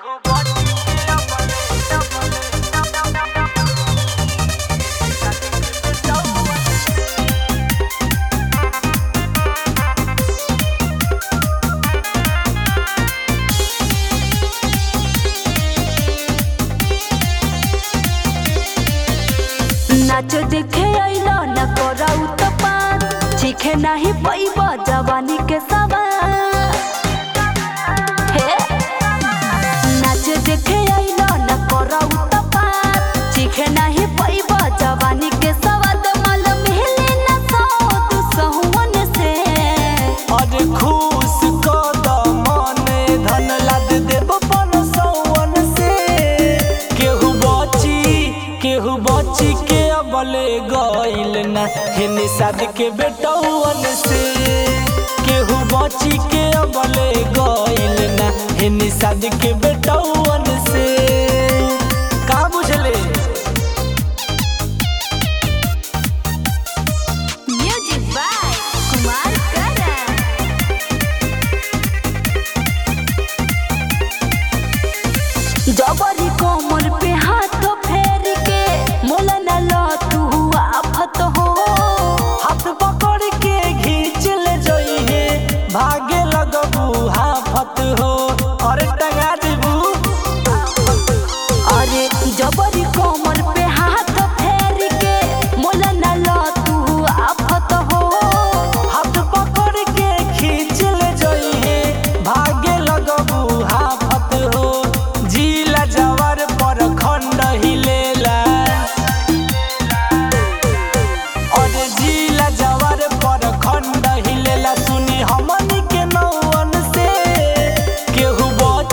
नाच देखे अइलो न कराऊ तो पान चीखे नहीं पैब जवानी के सवार हे नाच देखे अइलो न कराऊ तो पान चीखे नहीं पैब जवानी के सवाद मल मिले न सो सहुवन से अरे खुश कदम ने धन लाद देब पन सौवन से केहू बची के अबले गइल ना हे निषाद के बेटौवन से केहू बची के अबले गइल ना हे निषाद के बेटौवन से का बुझले। म्यूजिक बाय कुमार करण जबरी कोमर पे हाथ फेर के मोला न लो तू आफत हो हाथ पकड़ के घींच ले जइहे भागे लगबू हाफत हो अरे टंगा देबू। अरे जबरी कोमर पे हाथ फेर के मोला न लो तू आफत हो हाथ पकड़ के खींच ले जइहे भागे लगबू हाफत हो जिला जवर पर खंड हिलेला अरे जिला जवर पर खंड हिलेला सुनी हमनी के नौवन से केहू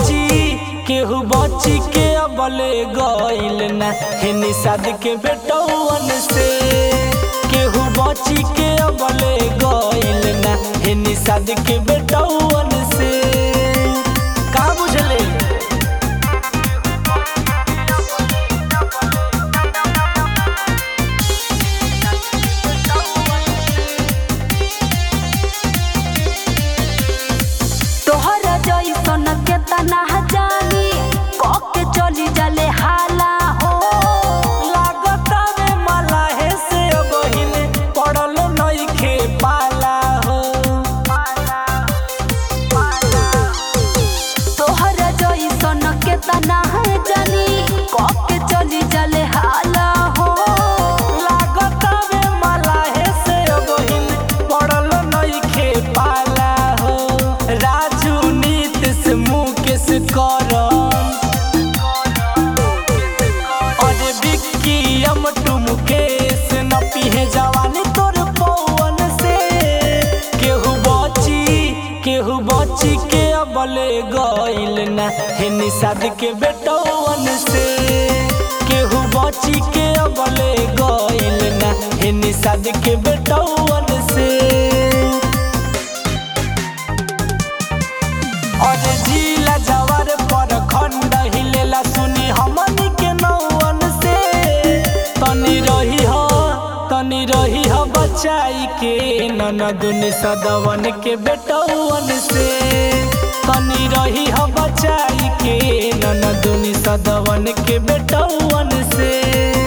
बची के अबले गइल ना हे निषाद के बेटौवन से केहू बची के अबले गइल ना हे निषाद के बेटौवन से का बुझले। तोहरा जइसन के तना जानी के चली जले हाला हो लागता में मलाहे से बहिन पड़ल नइखे पाला हो तोहरा जइसन के तना जानी के चली जले हाला हो लागता में मलाहे से बहिन पड़ल नइखे पाला हो राजू नीतीश मुकेश करम अरे बिक्की अमटू मुकेश न पीहे जवानी तोर पवन से केहू बची के अबले गइल ना हे निषाद के बेटौवन से केहू बची के अबले गइल ना हे निषाद के बेटौवन से अरे जिला जवर पर खंड हिलेला सुनी हमनी के नौवन से तनी रही हो बचाई के ननदुन सदवन के बेटौवन से तनी रही हो बचाई के ननदुन सदवन के बेटौवन से।